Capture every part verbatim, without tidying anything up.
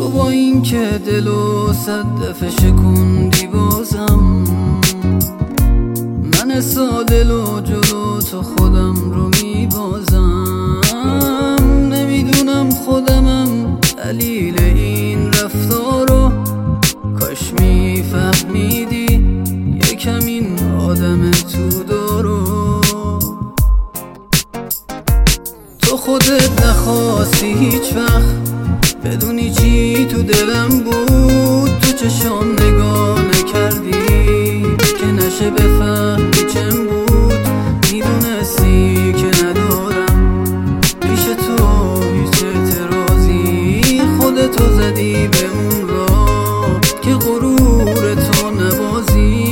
تو با این که دلو صد دفعه شکوندی بازم، من سادلو جلو تو خودم رو میبازم. نمیدونم خودمم دلیل این رفتارو، کاش میفهمیدی یکم این آدم تو دارو. تو خودت نخواستی هیچ وقت بدونی چی تو دلم بود، تو چشام نگاه نکردی که نشه بفهمی چم بود. میدونستی که ندارم پیش تو هیچ اعتراضی، خودتو زدی به اون راه که غرور تو نبازی.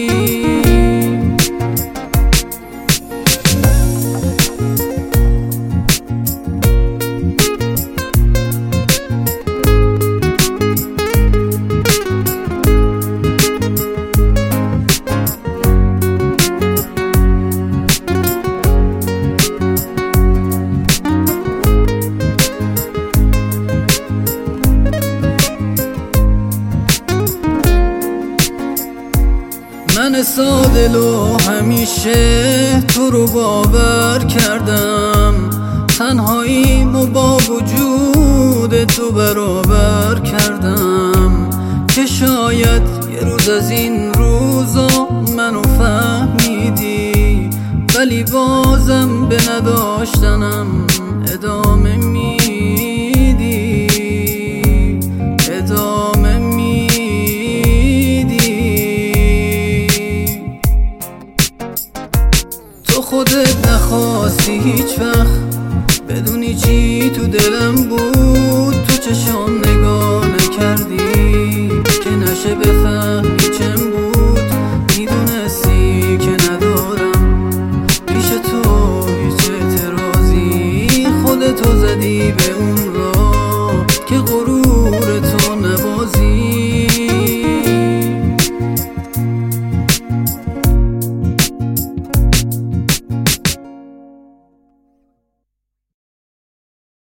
من سادلو همیشه تو رو باور کردم، تنهاییمو با وجود تو برابر کردم. که شاید یه روز از این روزا منو فهمیدی، ولی بازم به نداشتنم ادامه میدی، ادامه تو خودت نخواستی هیچ وقت بدونی چی تو دلم بود، تو چشام نگاه نکردی که نشه بفهمی چم بود. میدونستی که ندارم پیش تو هیچ اعتراضی، خودتو زدی به اون